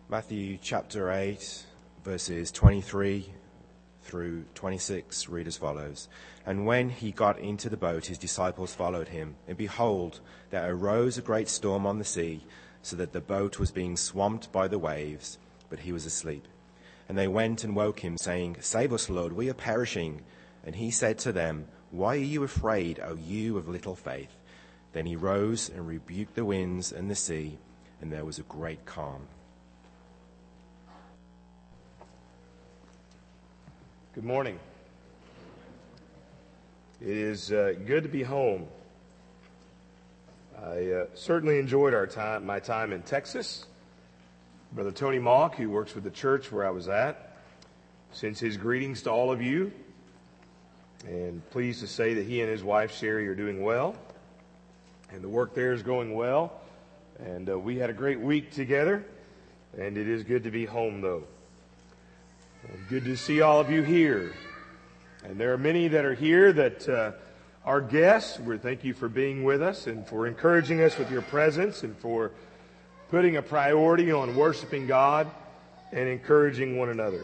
Matthew chapter 8, verses 23 through 26 read as follows. And when he got into the boat, his disciples followed him. And behold, there arose a great storm on the sea, so that the boat was being swamped by the waves, but he was asleep. And they went and woke him, saying, Save us, Lord, we are perishing. And he said to them, Why are you afraid, O you of little faith? Then he rose and rebuked the winds and the sea, and there was a great calm. Good morning. It is good to be home. I certainly enjoyed my time in Texas. Brother Tony Mock, who works with the church where I was at, sends his greetings to all of you, and pleased to say that he and his wife Sherry are doing well, and the work there is going well, and we had a great week together, and it is good to be home though. Good to see all of you here. And there are many that are here that are guests. We thank you for being with us and for encouraging us with your presence and for putting a priority on worshiping God and encouraging one another.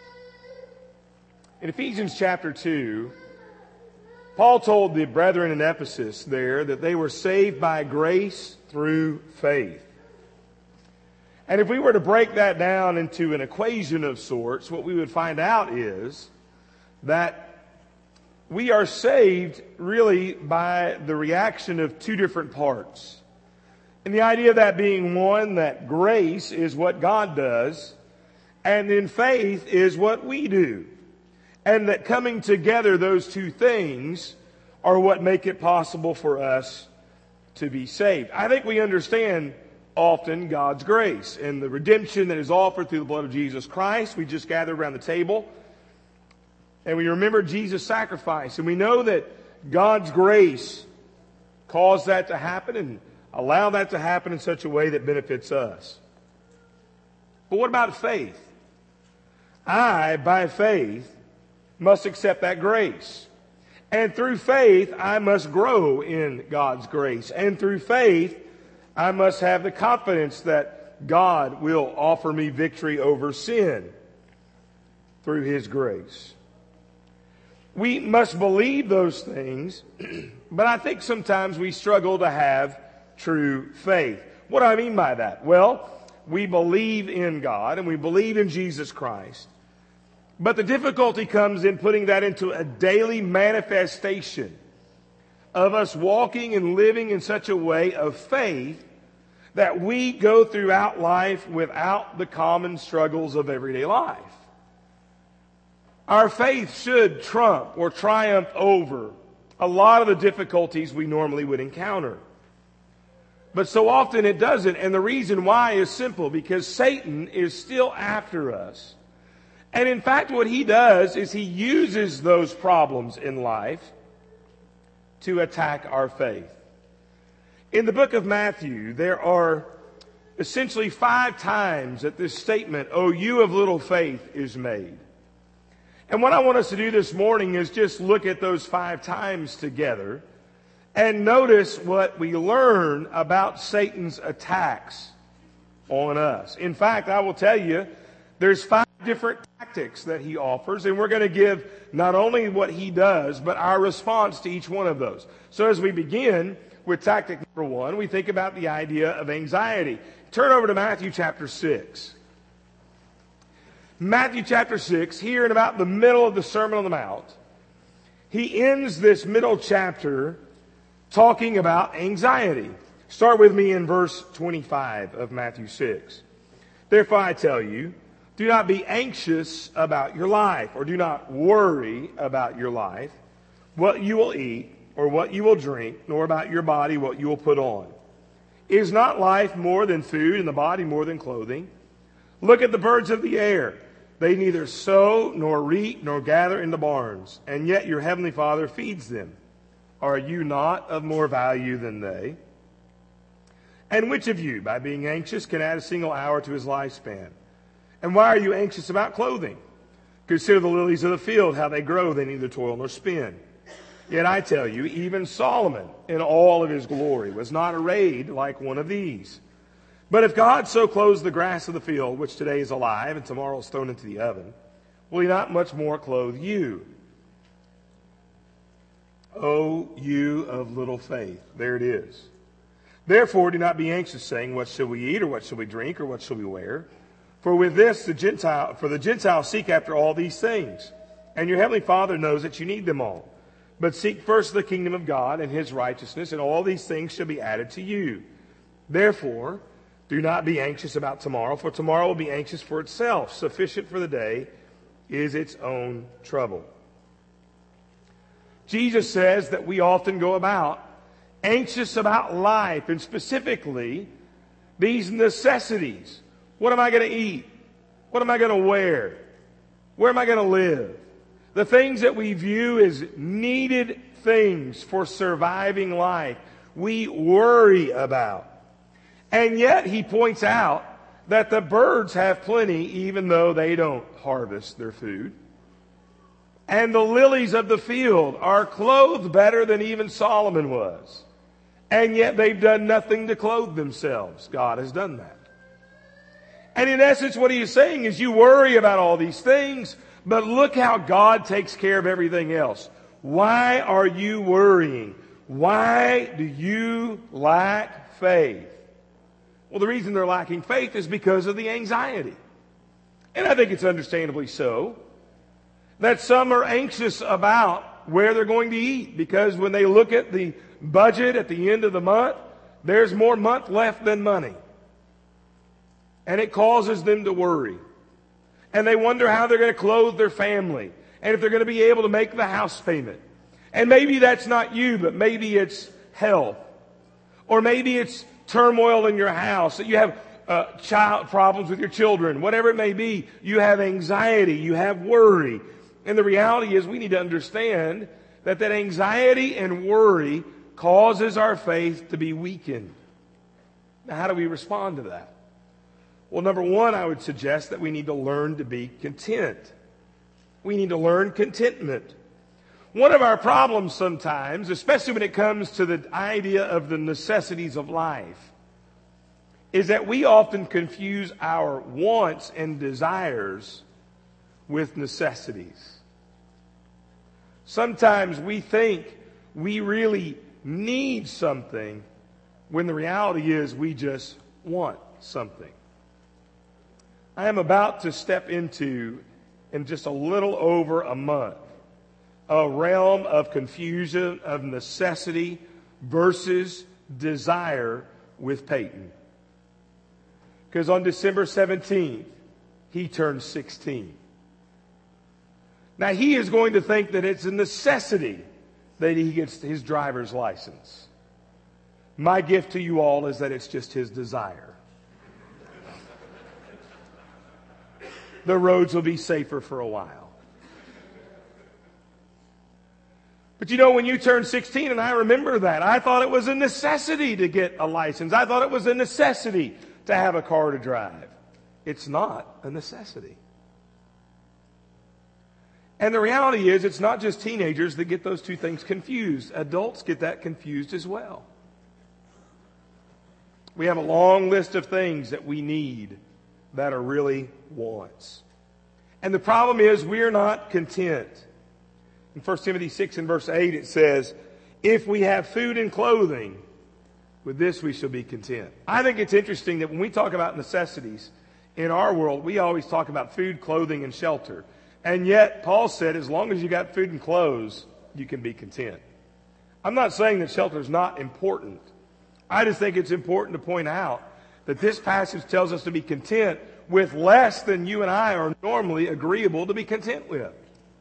In Ephesians chapter 2, Paul told the brethren in Ephesus there that they were saved by grace through faith. And if we were to break that down into an equation of sorts, what we would find out is that we are saved really by the reaction of two different parts. And the idea of that being one, that grace is what God does, and then faith is what we do. And that coming together, those two things are what make it possible for us to be saved. I think we understand often God's grace and the redemption that is offered through the blood of Jesus Christ. We just gather around the table and we remember Jesus' sacrifice, and we know that God's grace caused that to happen and allowed that to happen in such a way that benefits us. But what about faith? I, by faith, must accept that grace. And through faith, I must grow in God's grace. And through faith, I must have the confidence that God will offer me victory over sin through His grace. We must believe those things, but I think sometimes we struggle to have true faith. What do I mean by that? Well, we believe in God and we believe in Jesus Christ, but the difficulty comes in putting that into a daily manifestation of us walking and living in such a way of faith that we go throughout life without the common struggles of everyday life. Our faith should trump or triumph over a lot of the difficulties we normally would encounter. But so often it doesn't, and the reason why is simple, because Satan is still after us. And in fact, what he does is he uses those problems in life to attack our faith. In the book of Matthew, there are essentially 5 times that this statement, "O you of little faith," is made. And what I want us to do this morning is just look at those 5 times together and notice what we learn about Satan's attacks on us. In fact, I will tell you, there's 5 different tactics that he offers, and we're going to give not only what he does, but our response to each one of those. So as we begin with tactic number 1, we think about the idea of anxiety. Turn over to Matthew chapter 6. Matthew chapter 6, here in about the middle of the Sermon on the Mount, he ends this middle chapter talking about anxiety. Start with me in verse 25 of Matthew 6. Therefore I tell you, do not be anxious about your life, or do not worry about your life, what you will eat or what you will drink, nor about your body what you will put on. Is not life more than food, and the body more than clothing? Look at the birds of the air. They neither sow nor reap nor gather in the barns, and yet your heavenly Father feeds them. Are you not of more value than they? And which of you, by being anxious, can add a single hour to his lifespan? And why are you anxious about clothing? Consider the lilies of the field, how they grow, they neither toil nor spin. Yet I tell you, even Solomon in all of his glory was not arrayed like one of these. But if God so clothes the grass of the field, which today is alive and tomorrow is thrown into the oven, will he not much more clothe you? O you of little faith. There it is. Therefore do not be anxious, saying, what shall we eat, or what shall we drink, or what shall we wear? For with this the Gentiles seek after all these things. And your heavenly Father knows that you need them all. But seek first the kingdom of God and his righteousness, and all these things shall be added to you. Therefore, do not be anxious about tomorrow, for tomorrow will be anxious for itself. Sufficient for the day is its own trouble. Jesus says that we often go about anxious about life, and specifically these necessities. What am I going to eat? What am I going to wear? Where am I going to live? The things that we view as needed things for surviving life, we worry about. And yet he points out that the birds have plenty even though they don't harvest their food. And the lilies of the field are clothed better than even Solomon was. And yet they've done nothing to clothe themselves. God has done that. And in essence what he is saying is you worry about all these things, but look how God takes care of everything else. Why are you worrying? Why do you lack faith? Well, the reason they're lacking faith is because of the anxiety. And I think it's understandably so that some are anxious about where they're going to eat, because when they look at the budget at the end of the month, there's more month left than money. And it causes them to worry. And they wonder how they're going to clothe their family, and if they're going to be able to make the house payment. And maybe that's not you, but maybe it's health. Or maybe it's turmoil in your house, that you have child problems with your children, whatever it may be. You have anxiety, you have worry. And the reality is we need to understand that anxiety and worry causes our faith to be weakened. Now, how do we respond to that? Well, number one, I would suggest that we need to learn to be content. We need to learn contentment. One of our problems sometimes, especially when it comes to the idea of the necessities of life, is that we often confuse our wants and desires with necessities. Sometimes we think we really need something when the reality is we just want something. I am about to step into, in just a little over a month, a realm of confusion of necessity versus desire with Peyton. Because on December 17th, he turns 16. Now he is going to think that it's a necessity that he gets his driver's license. My gift to you all is that it's just his desire. The roads will be safer for a while. But you know, when you turn 16, and I remember that, I thought it was a necessity to get a license. I thought it was a necessity to have a car to drive. It's not a necessity. And the reality is, it's not just teenagers that get those two things confused. Adults get that confused as well. We have a long list of things that we need that are really wants. And the problem is, we are not content. In 1 Timothy 6 and verse 8 it says, if we have food and clothing, with this we shall be content. I think it's interesting that when we talk about necessities in our world, we always talk about food, clothing, and shelter. And yet, Paul said, as long as you got food and clothes, you can be content. I'm not saying that shelter is not important. I just think it's important to point out that this passage tells us to be content with less than you and I are normally agreeable to be content with.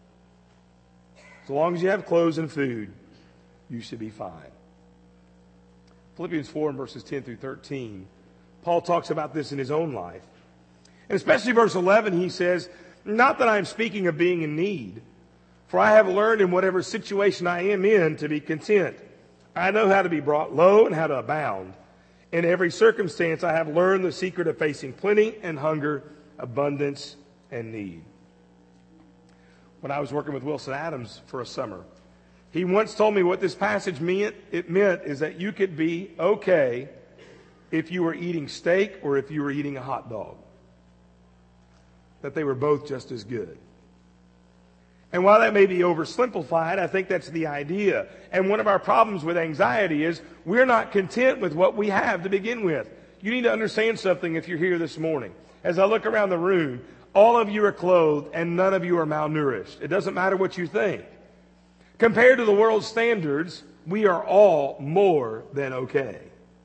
So long as you have clothes and food, you should be fine. Philippians 4 and verses 10 through 13, Paul talks about this in his own life. And especially verse 11, he says, not that I am speaking of being in need, for I have learned in whatever situation I am in to be content. I know how to be brought low and how to abound. In every circumstance I have learned the secret of facing plenty and hunger, abundance and need. When I was working with Wilson Adams for a summer, he once told me what this passage meant. It meant is that you could be okay if you were eating steak or if you were eating a hot dog. That they were both just as good. And while that may be oversimplified, I think that's the idea. And one of our problems with anxiety is we're not content with what we have to begin with. You need to understand something if you're here this morning. As I look around the room, all of you are clothed and none of you are malnourished. It doesn't matter what you think. Compared to the world's standards, we are all more than okay.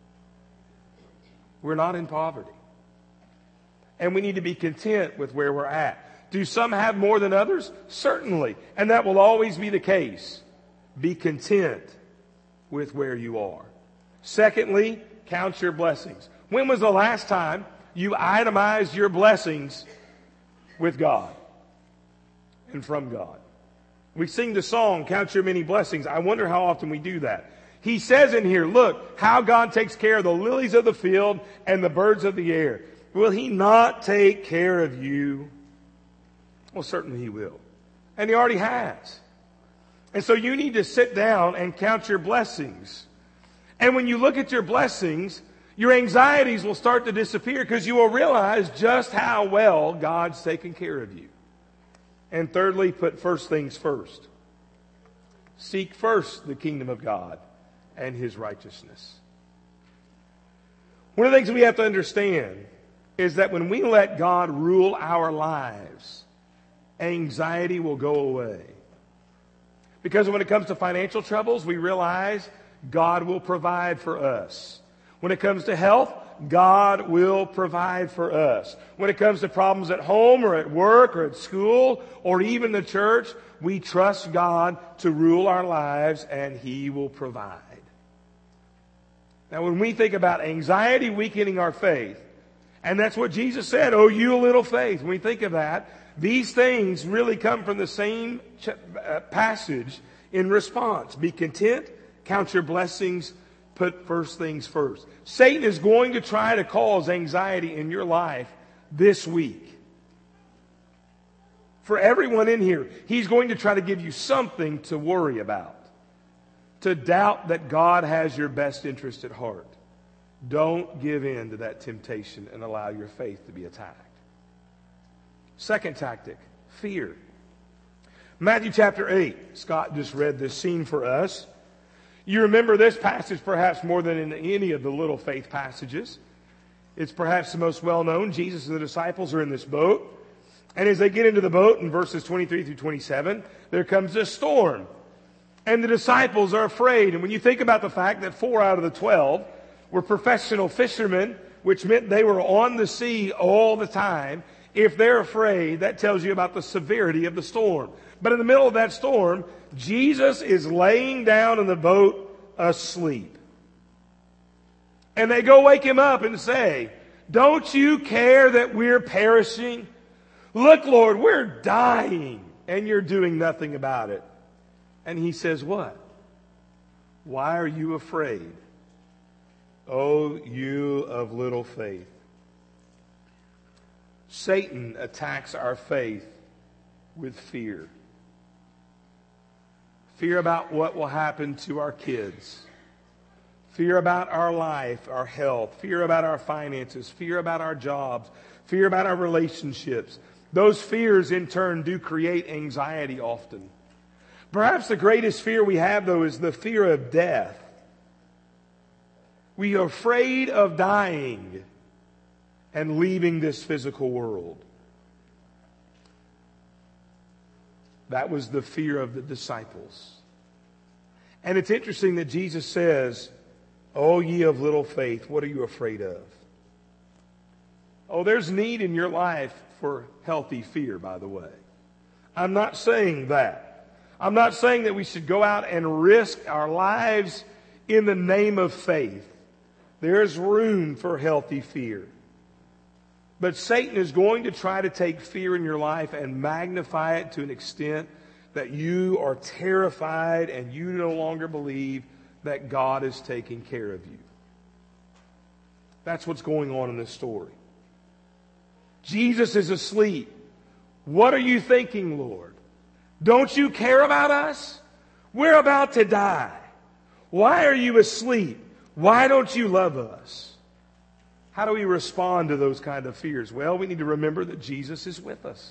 We're not in poverty. And we need to be content with where we're at. Do some have more than others? Certainly. And that will always be the case. Be content with where you are. Secondly, count your blessings. When was the last time you itemized your blessings with God and from God? We sing the song, Count Your Many Blessings. I wonder how often we do that. He says in here, look, how God takes care of the lilies of the field and the birds of the air. Will He not take care of you? Well, certainly He will. And He already has. And so you need to sit down and count your blessings. And when you look at your blessings, your anxieties will start to disappear because you will realize just how well God's taken care of you. And thirdly, put first things first. Seek first the kingdom of God and His righteousness. One of the things we have to understand is that when we let God rule our lives, anxiety will go away. Because when it comes to financial troubles, we realize God will provide for us. When it comes to health, God will provide for us. When it comes to problems at home or at work or at school or even the church, we trust God to rule our lives and He will provide. Now, when we think about anxiety weakening our faith, and that's what Jesus said, oh, you little faith. When we think of that, these things really come from the same passage in response. Be content, count your blessings, put first things first. Satan is going to try to cause anxiety in your life this week. For everyone in here, he's going to try to give you something to worry about, to doubt that God has your best interest at heart. Don't give in to that temptation and allow your faith to be attacked. Second tactic, fear. Matthew chapter 8. Scott just read this scene for us. You remember this passage perhaps more than in any of the little faith passages. It's perhaps the most well-known. Jesus and the disciples are in this boat. And as they get into the boat in verses 23 through 27, there comes a storm. And the disciples are afraid. And when you think about the fact that 4 out of the 12 were professional fishermen, which meant they were on the sea all the time, if they're afraid, that tells you about the severity of the storm. But in the middle of that storm, Jesus is laying down in the boat asleep. And they go wake him up and say, don't you care that we're perishing? Look, Lord, we're dying, and you're doing nothing about it. And he says what? Why are you afraid? O you of little faith. Satan attacks our faith with fear. Fear about what will happen to our kids. Fear about our life, our health. Fear about our finances. Fear about our jobs. Fear about our relationships. Those fears in turn do create anxiety often. Perhaps the greatest fear we have, though, is the fear of death. We are afraid of dying and leaving this physical world. That was the fear of the disciples. And it's interesting that Jesus says, "O ye of little faith, what are you afraid of?" Oh, there's need in your life for healthy fear, by the way. I'm not saying that. I'm not saying that we should go out and risk our lives in the name of faith. There's room for healthy fear. But Satan is going to try to take fear in your life and magnify it to an extent that you are terrified and you no longer believe that God is taking care of you. That's what's going on in this story. Jesus is asleep. What are you thinking, Lord? Don't you care about us? We're about to die. Why are you asleep? Why don't you love us? How do we respond to those kind of fears? Well, we need to remember that Jesus is with us.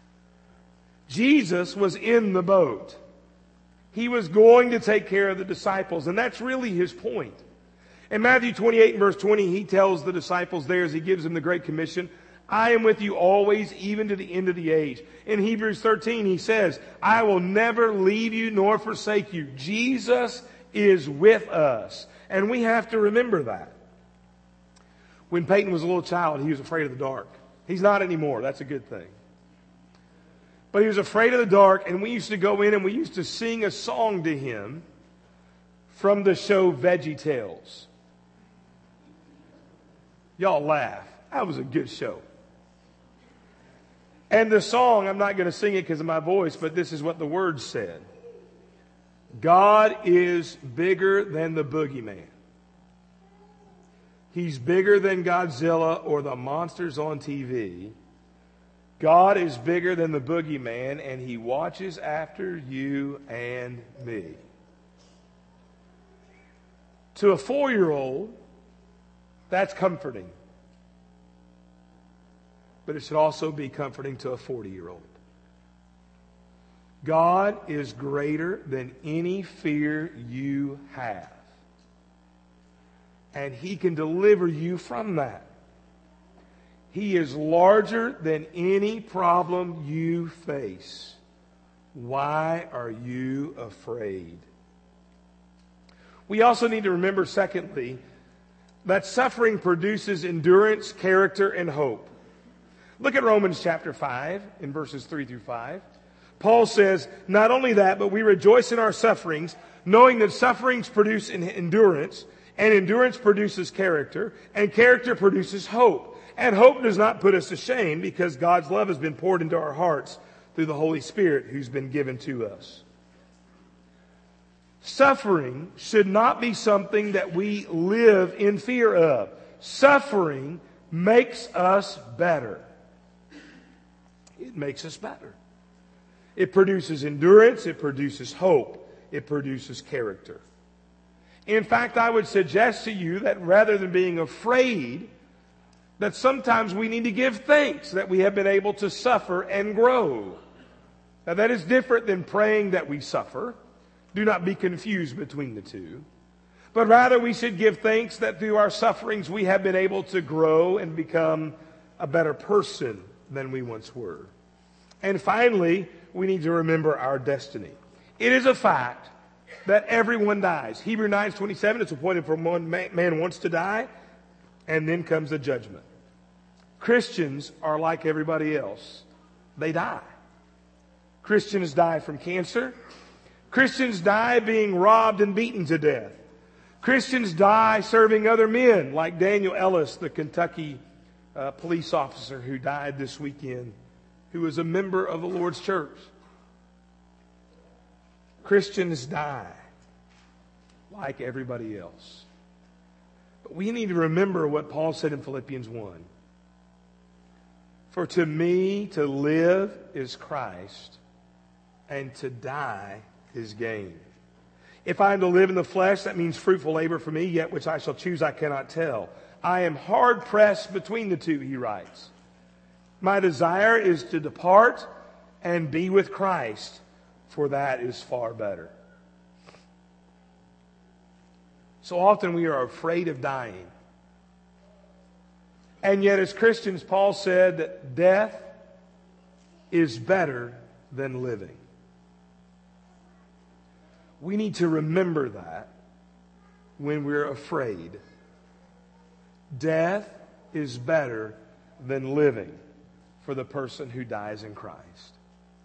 Jesus was in the boat. He was going to take care of the disciples, and that's really his point. In Matthew 28 and verse 20, he tells the disciples there as he gives them the Great Commission, I am with you always, even to the end of the age. In Hebrews 13, he says, I will never leave you nor forsake you. Jesus is with us. And we have to remember that. When Peyton was a little child, he was afraid of the dark. He's not anymore. That's a good thing. But he was afraid of the dark, and we used to go in and we used to sing a song to him from the show VeggieTales. Y'all laugh. That was a good show. And the song, I'm not going to sing it because of my voice, but this is what the words said. God is bigger than the boogeyman. He's bigger than Godzilla or the monsters on TV. God is bigger than the boogeyman, and He watches after you and me. To a 4-year-old, that's comforting. But it should also be comforting to a 40-year-old. God is greater than any fear you have. And He can deliver you from that. He is larger than any problem you face. Why are you afraid? We also need to remember, secondly, that suffering produces endurance, character, and hope. Look at Romans chapter 5 in verses 3 through 5. Paul says, not only that, but we rejoice in our sufferings, knowing that sufferings produce endurance, and endurance produces character, and character produces hope. And hope does not put us to shame, because God's love has been poured into our hearts through the Holy Spirit who's been given to us. Suffering should not be something that we live in fear of. Suffering makes us better. It makes us better. It produces endurance. It produces hope. It produces character. In fact, I would suggest to you that rather than being afraid, that sometimes we need to give thanks that we have been able to suffer and grow. Now that is different than praying that we suffer. Do not be confused between the two. But rather we should give thanks that through our sufferings we have been able to grow and become a better person than we once were. And finally, we need to remember our destiny. It is a fact that everyone dies. Hebrews 9:27, it's appointed for one man once to die, and then comes the judgment. Christians are like everybody else. They die. Christians die from cancer. Christians die being robbed and beaten to death. Christians die serving other men, like Daniel Ellis, the Kentucky police officer who died this weekend, who was a member of the Lord's church. Christians die like everybody else. But we need to remember what Paul said in Philippians 1. For to me to live is Christ, and to die is gain. If I am to live in the flesh, that means fruitful labor for me, yet which I shall choose I cannot tell. I am hard pressed between the two, he writes. My desire is to depart and be with Christ, for that is far better. So often we are afraid of dying. And yet as Christians, Paul said that death is better than living. We need to remember that when we're afraid. Death is better than living for the person who dies in Christ.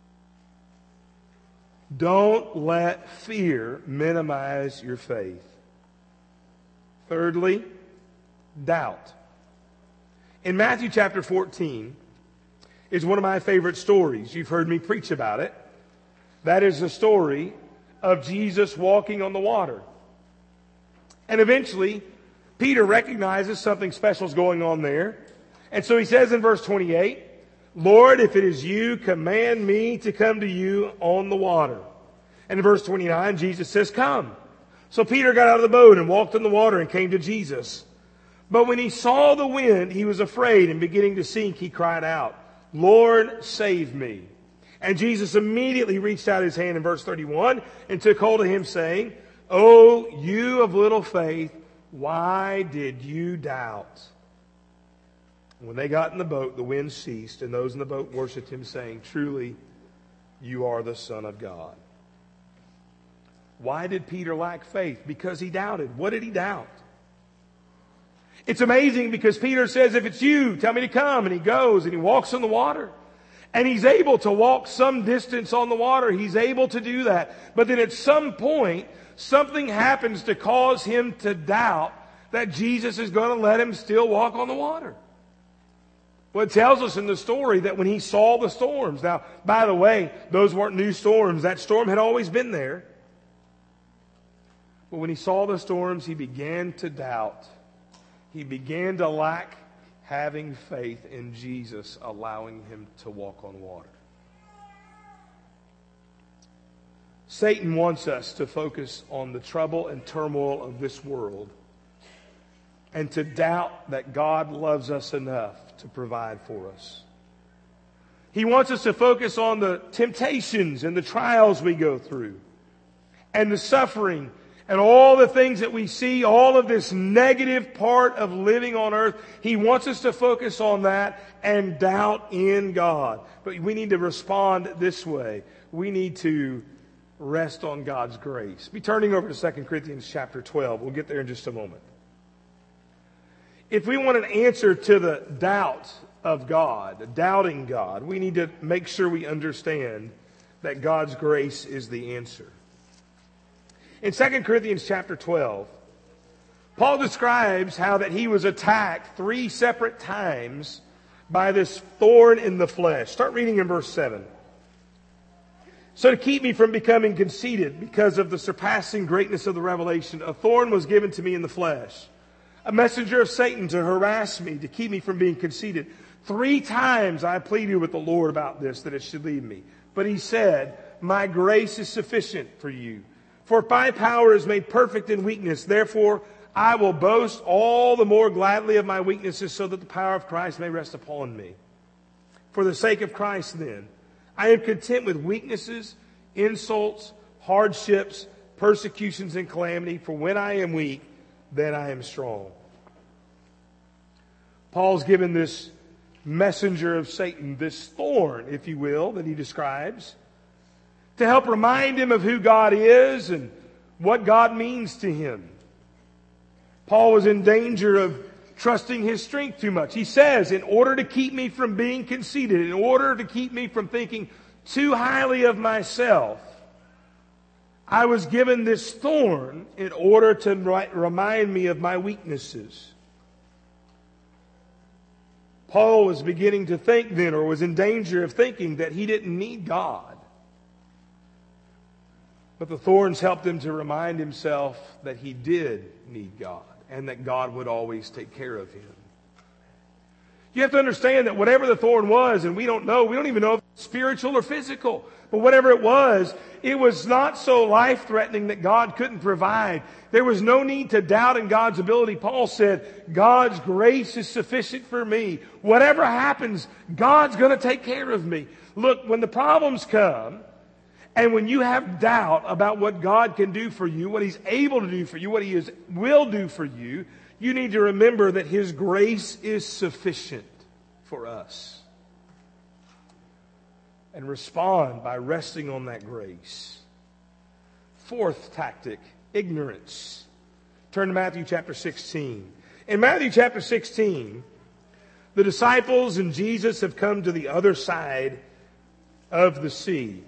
Don't let fear minimize your faith. Thirdly, doubt. In Matthew chapter 14 is one of my favorite stories. You've heard me preach about it. That is the story of Jesus walking on the water. And eventually, Peter recognizes something special is going on there. And so he says in verse 28, Lord, if it is you, command me to come to you on the water. And in verse 29, Jesus says, come. So Peter got out of the boat and walked on the water and came to Jesus. But when he saw the wind, he was afraid, and beginning to sink, he cried out, Lord, save me. And Jesus immediately reached out his hand in verse 31 and took hold of him, saying, O you of little faith, why did you doubt? When they got in the boat, the wind ceased, and those in the boat worshipped him, saying, Truly, you are the Son of God. Why did Peter lack faith? Because he doubted. What did he doubt? It's amazing because Peter says, if it's you, tell me to come. And he goes and he walks on the water. And he's able to walk some distance on the water. He's able to do that. But then at some point, something happens to cause him to doubt that Jesus is going to let him still walk on the water. Well, it tells us in the story that when he saw the storms. Now, by the way, those weren't new storms. That storm had always been there. But when he saw the storms, he began to doubt. He began to lack having faith in Jesus, allowing him to walk on water. Satan wants us to focus on the trouble and turmoil of this world and to doubt that God loves us enough to provide for us. He wants us to focus on the temptations and the trials we go through and the suffering and all the things that we see, all of this negative part of living on earth. He wants us to focus on that and doubt in God. But we need to respond this way. We need to rest on God's grace. Be turning over to 2 Corinthians chapter 12. We'll get there in just a moment. If we want an answer to the doubt of God, doubting God, we need to make sure we understand that God's grace is the answer. In 2 Corinthians chapter 12, Paul describes how that he was attacked 3 separate times by this thorn in the flesh. Start reading in verse 7. So to keep me from becoming conceited because of the surpassing greatness of the revelation, a thorn was given to me in the flesh, a messenger of Satan to harass me, to keep me from being conceited. 3 times I pleaded with the Lord about this, that it should leave me. But he said, my grace is sufficient for you. For my power is made perfect in weakness. Therefore, I will boast all the more gladly of my weaknesses so that the power of Christ may rest upon me. For the sake of Christ, then, I am content with weaknesses, insults, hardships, persecutions, and calamity. For when I am weak, then I am strong. Paul's given this messenger of Satan, this thorn, if you will, that he describes, to help remind him of who God is and what God means to him. Paul was in danger of trusting his strength too much. He says, in order to keep me from being conceited, in order to keep me from thinking too highly of myself, I was given this thorn in order to remind me of my weaknesses. Paul was beginning to think then, or was in danger of thinking, that he didn't need God. But the thorns helped him to remind himself that he did need God and that God would always take care of him. You have to understand that whatever the thorn was, and we don't even know if it's spiritual or physical, but whatever it was not so life-threatening that God couldn't provide. There was no need to doubt in God's ability. Paul said, God's grace is sufficient for me. Whatever happens, God's going to take care of me. Look, when the problems come, and when you have doubt about what God can do for you, what He's able to do for you, what He will do for you, you need to remember that His grace is sufficient for us. And respond by resting on that grace. 4th tactic, ignorance. Turn to Matthew chapter 16. In Matthew chapter 16, the disciples and Jesus have come to the other side of the sea.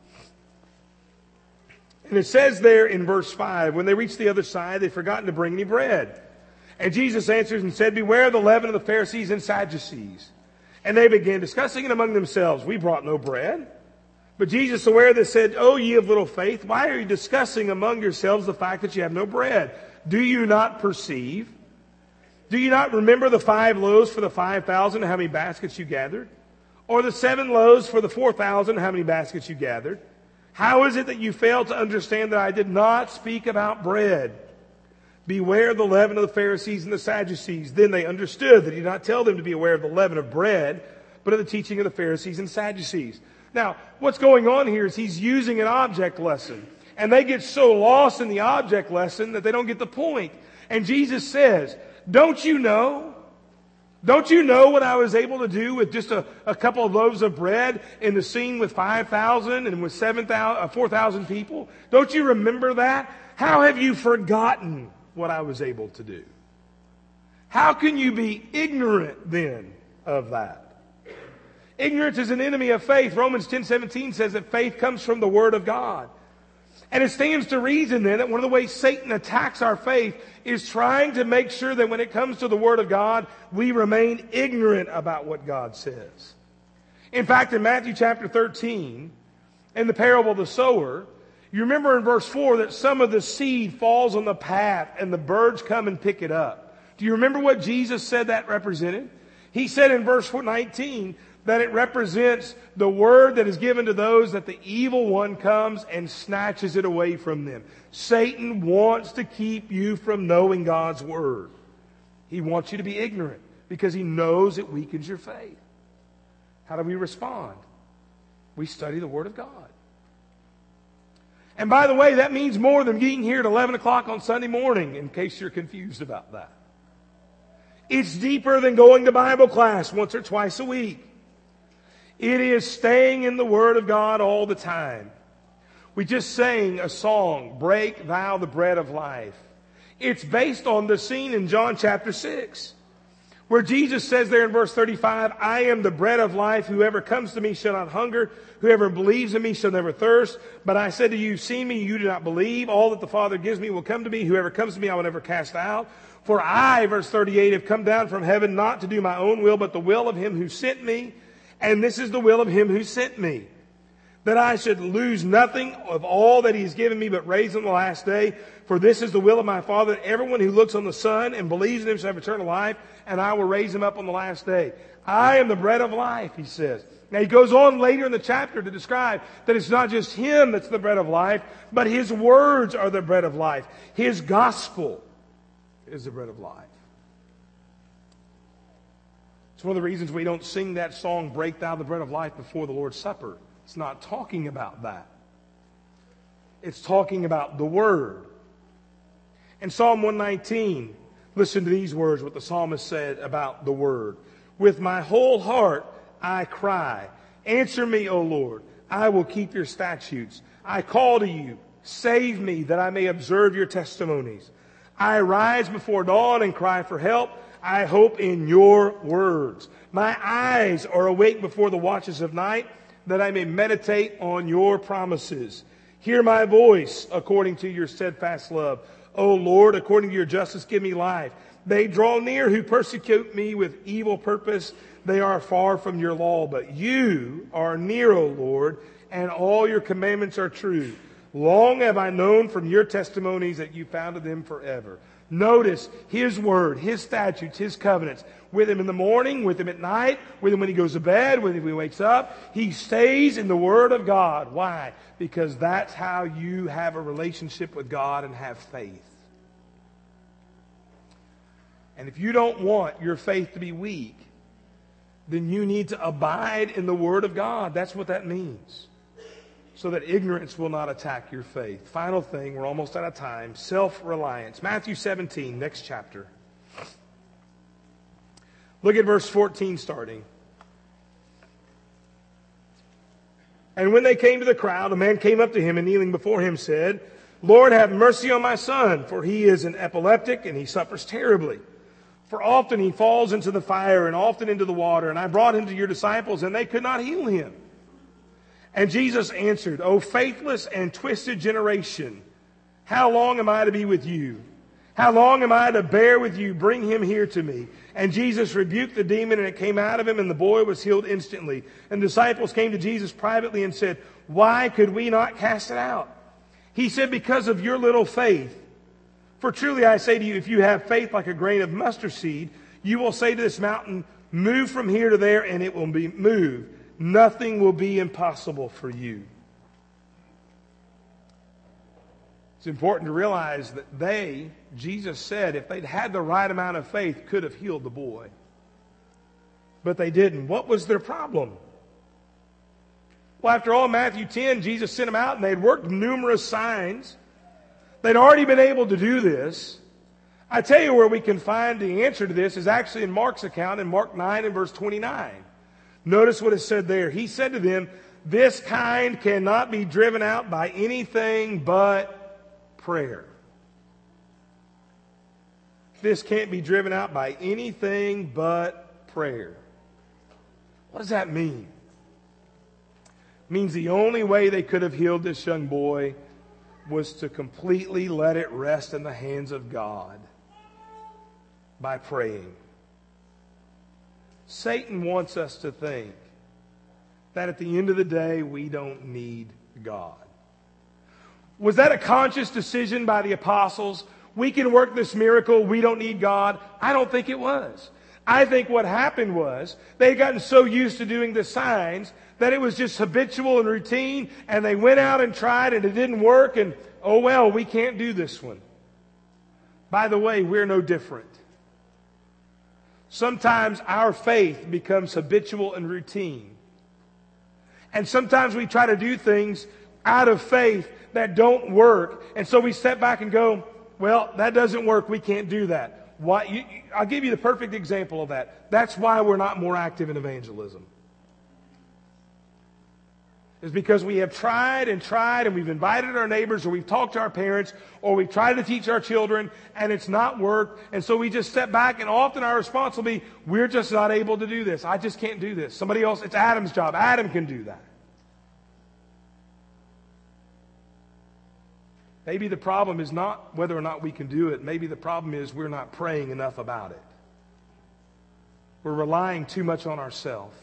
And it says there in verse 5, when they reached the other side, they'd forgotten to bring any bread. And Jesus answers and said, beware of the leaven of the Pharisees and Sadducees. And they began discussing it among themselves. We brought no bread. But Jesus, aware of this, said, O ye of little faith, why are you discussing among yourselves the fact that you have no bread? Do you not perceive? Do you not remember the 5 loaves for the 5,000, how many baskets you gathered? Or the 7 loaves for the 4,000, how many baskets you gathered? How is it that you fail to understand that I did not speak about bread? Beware of the leaven of the Pharisees and the Sadducees. Then they understood that he did not tell them to be aware of the leaven of bread, but of the teaching of the Pharisees and Sadducees. Now, what's going on here is he's using an object lesson. And they get so lost in the object lesson that they don't get the point. And Jesus says, don't you know? Don't you know what I was able to do with just a couple of loaves of bread in the scene with 5,000 and with 4,000 people? Don't you remember that? How have you forgotten what I was able to do? How can you be ignorant then of that? Ignorance is an enemy of faith. Romans 10:17 says that faith comes from the Word of God. And it stands to reason then that one of the ways Satan attacks our faith is trying to make sure that when it comes to the Word of God, we remain ignorant about what God says. In fact, in Matthew chapter 13, in the parable of the sower, you remember in verse 4 that some of the seed falls on the path and the birds come and pick it up. Do you remember what Jesus said that represented? He said in verse 19 that it represents the word that is given to those that the evil one comes and snatches it away from them. Satan wants to keep you from knowing God's word. He wants you to be ignorant because he knows it weakens your faith. How do we respond? We study the Word of God. And by the way, that means more than being here at 11 o'clock on Sunday morning, in case you're confused about that. It's deeper than going to Bible class once or twice a week. It is staying in the Word of God all the time. We just sang a song, Break Thou the Bread of Life. It's based on the scene in John chapter 6, where Jesus says there in verse 35, I am the bread of life. Whoever comes to me shall not hunger. Whoever believes in me shall never thirst. But I said to you, see me, you do not believe. All that the Father gives me will come to me. Whoever comes to me, I will never cast out. For I, verse 38, have come down from heaven not to do my own will, but the will of him who sent me. And this is the will of him who sent me, that I should lose nothing of all that he has given me, but raise on the last day. For this is the will of my Father, that everyone who looks on the Son and believes in him shall have eternal life, and I will raise him up on the last day. I am the bread of life, he says. Now he goes on later in the chapter to describe that it's not just him that's the bread of life, but his words are the bread of life. His gospel is the bread of life. It's one of the reasons we don't sing that song, Break Thou the Bread of Life, before the Lord's Supper. It's not talking about that. It's talking about the Word. In Psalm 119, listen to these words, what the psalmist said about the Word. With my whole heart I cry, answer me, O Lord. I will keep your statutes. I call to you, save me that I may observe your testimonies. I rise before dawn and cry for help. I hope in your words. My eyes are awake before the watches of night, that I may meditate on your promises. Hear my voice according to your steadfast love. O Lord, according to your justice, give me life. They draw near who persecute me with evil purpose. They are far from your law, but you are near, O Lord, and all your commandments are true. Long have I known from your testimonies that you founded them forever. Notice his word, his statutes, his covenants. With him in the morning, with him at night, with him when he goes to bed, when he wakes up. He stays in the Word of God. Why? Because that's how you have a relationship with God and have faith. And if you don't want your faith to be weak, then you need to abide in the Word of God. That's what that means. So that ignorance will not attack your faith. Final thing, we're almost out of time. Self-reliance. Matthew 17, next chapter. Look at verse 14 starting. And when they came to the crowd, a man came up to him and kneeling before him said, Lord, have mercy on my son, for he is an epileptic and he suffers terribly. For often he falls into the fire and often into the water. And I brought him to your disciples and they could not heal him. And Jesus answered, O faithless and twisted generation, how long am I to be with you? How long am I to bear with you? Bring him here to me. And Jesus rebuked the demon, and it came out of him, and the boy was healed instantly. And the disciples came to Jesus privately and said, Why could we not cast it out? He said, Because of your little faith. For truly I say to you, if you have faith like a grain of mustard seed, you will say to this mountain, Move from here to there, and it will be moved. Nothing will be impossible for you. It's important to realize that Jesus said, if they'd had the right amount of faith, could have healed the boy. But they didn't. What was their problem? Well, after all, Matthew 10, Jesus sent them out and they'd worked numerous signs. They'd already been able to do this. I tell you where we can find the answer to this is actually in Mark's account in Mark 9 and verse 29. Notice what it said there. He said to them, "This kind cannot be driven out by anything but prayer." This can't be driven out by anything but prayer. What does that mean? It means the only way they could have healed this young boy was to completely let it rest in the hands of God by praying. Satan wants us to think that at the end of the day, we don't need God. Was that a conscious decision by the apostles? We can work this miracle, we don't need God. I don't think it was. I think what happened was they had gotten so used to doing the signs that it was just habitual and routine, and they went out and tried and it didn't work, and oh well, we can't do this one. By the way, we're no different. Sometimes our faith becomes habitual and routine. And sometimes we try to do things out of faith that don't work. And so we step back and go, well, that doesn't work. We can't do that. Why? I'll give you the perfect example of that. That's why we're not more active in evangelism. It's because we have tried and we've invited our neighbors, or we've talked to our parents, or we've tried to teach our children and it's not worked. And so we just step back, and often our response will be, we're just not able to do this. I just can't do this. Somebody else, it's Adam's job. Adam can do that. Maybe the problem is not whether or not we can do it. Maybe the problem is we're not praying enough about it. We're relying too much on ourselves.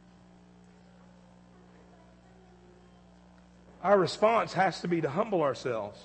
Our response has to be to humble ourselves.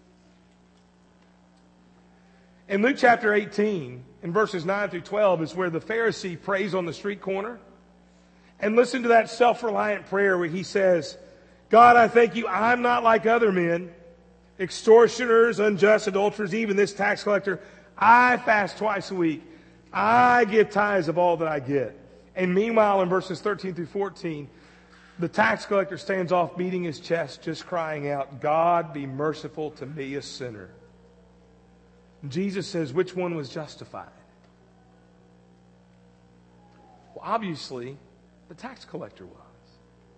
In Luke chapter 18, in verses 9 through 12, is where the Pharisee prays on the street corner. And listen to that self-reliant prayer where he says, "God, I thank you, I'm not like other men, extortioners, unjust, adulterers, even this tax collector. I fast twice a week. I give tithes of all that I get." And meanwhile, in verses 13 through 14, the tax collector stands off beating his chest, just crying out, "God, be merciful to me, a sinner." And Jesus says, which one was justified? Well, obviously, the tax collector was.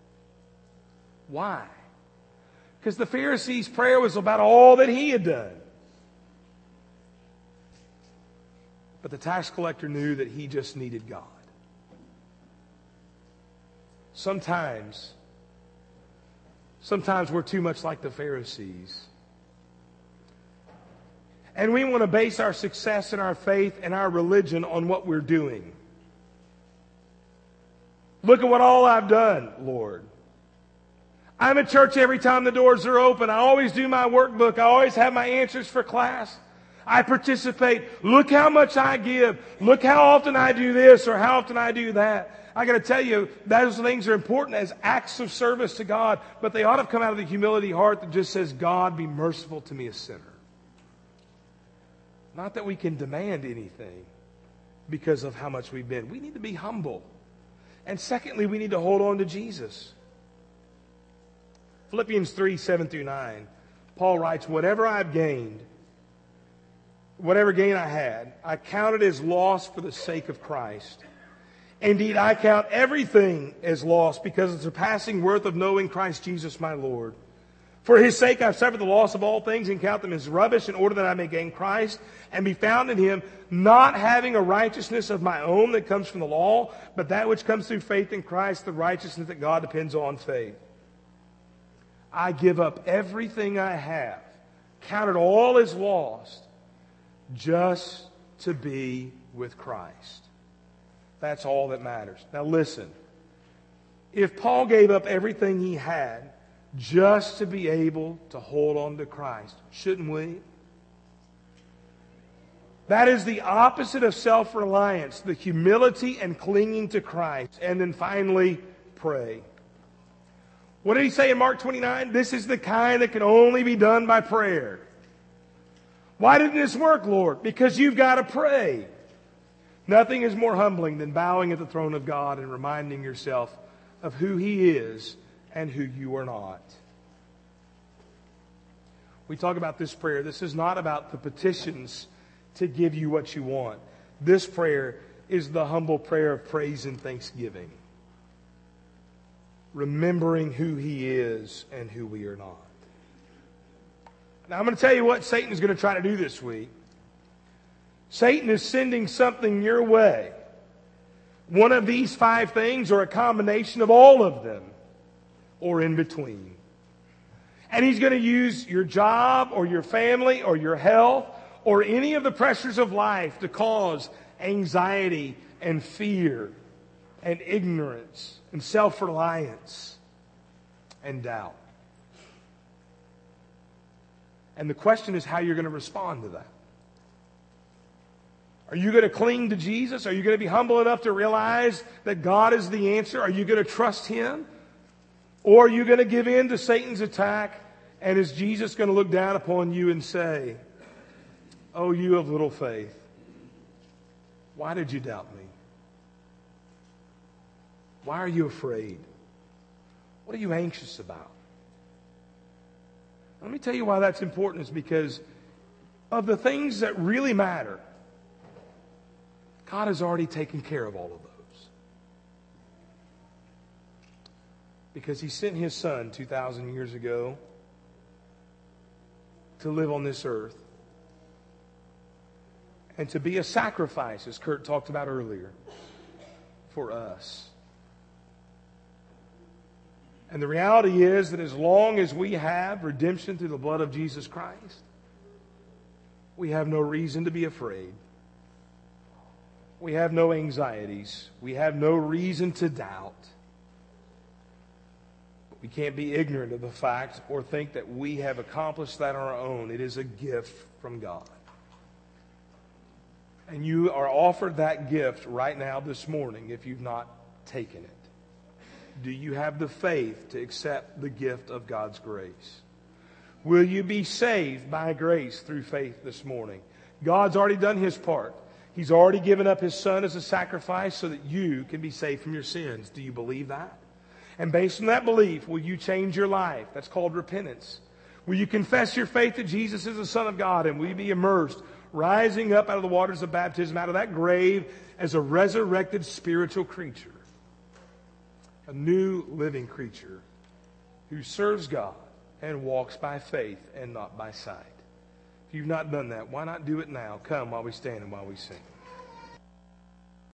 Why? Because the Pharisee's prayer was about all that he had done. But the tax collector knew that he just needed God. Sometimes we're too much like the Pharisees. And we want to base our success and our faith and our religion on what we're doing. Look at what all I've done, Lord. I'm at church every time the doors are open. I always do my workbook. I always have my answers for class. I participate. Look how much I give. Look how often I do this or how often I do that. I got to tell you, those things are important as acts of service to God, but they ought to come out of the humility heart that just says, "God, be merciful to me, a sinner." Not that we can demand anything because of how much we've been. We need to be humble. And secondly, we need to hold on to Jesus. Philippians 3, 7 through 9, Paul writes, whatever gain I had, I counted as loss for the sake of Christ. Indeed, I count everything as loss because of the surpassing worth of knowing Christ Jesus my Lord. For His sake I've suffered the loss of all things and count them as rubbish in order that I may gain Christ and be found in Him, not having a righteousness of my own that comes from the law, but that which comes through faith in Christ, the righteousness that God depends on faith. I give up everything I have, count it all as lost, just to be with Christ. That's all that matters. Now listen, if Paul gave up everything he had just to be able to hold on to Christ, shouldn't we? That is the opposite of self-reliance, the humility and clinging to Christ. And then finally, pray. What did he say in Mark 29? This is the kind that can only be done by prayer. Why didn't this work, Lord? Because you've got to pray. Nothing is more humbling than bowing at the throne of God and reminding yourself of who He is and who you are not. We talk about this prayer. This is not about the petitions to give you what you want. This prayer is the humble prayer of praise and thanksgiving. Remembering who He is and who we are not. Now I'm going to tell you what Satan is going to try to do this week. Satan is sending something your way. One of these 5 things or a combination of all of them or in between. And he's going to use your job or your family or your health or any of the pressures of life to cause anxiety and fear and ignorance and self-reliance and doubt. And the question is how you're going to respond to that. Are you going to cling to Jesus? Are you going to be humble enough to realize that God is the answer? Are you going to trust Him? Or are you going to give in to Satan's attack? And is Jesus going to look down upon you and say, "Oh, you of little faith, why did you doubt me? Why are you afraid? What are you anxious about?" Let me tell you why that's important. Is because of the things that really matter, God has already taken care of all of those. Because He sent His Son 2,000 years ago to live on this earth and to be a sacrifice, as Kurt talked about earlier, for us. And the reality is that as long as we have redemption through the blood of Jesus Christ, we have no reason to be afraid. We have no anxieties. We have no reason to doubt. But we can't be ignorant of the fact or think that we have accomplished that on our own. It is a gift from God. And you are offered that gift right now this morning if you've not taken it. Do you have the faith to accept the gift of God's grace? Will you be saved by grace through faith this morning? God's already done His part. He's already given up His Son as a sacrifice so that you can be saved from your sins. Do you believe that? And based on that belief, will you change your life? That's called repentance. Will you confess your faith that Jesus is the Son of God? And will you be immersed, rising up out of the waters of baptism, out of that grave as a resurrected spiritual creature? A new living creature who serves God and walks by faith and not by sight. If you've not done that, why not do it now? Come while we stand and while we sing.